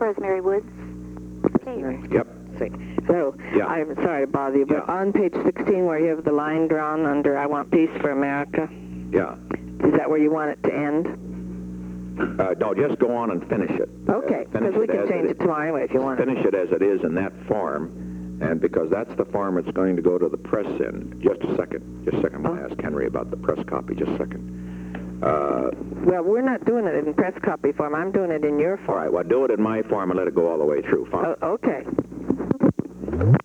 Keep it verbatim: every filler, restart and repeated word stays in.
Rosemary Woods. Okay. Yep. See. So, Yeah. I'm sorry to bother you, but Yeah. on page sixteen where you have the line drawn under I want peace for America, Yeah. is that where you want it to end? Uh, no, just go on and finish it. Okay, Uh, finish because we it can as change it it tomorrow anyway if you want. Finish it as it is in that form, and because that's the form it's going to go to the press in. Just a second. Just a second. I'm going to ask Henry about the press copy. Just a second. Uh, Well, we're not doing it in press copy form. I'm doing it in your all form. right, well, do it in my form and let it go all the way through. Fine. Oh, okay.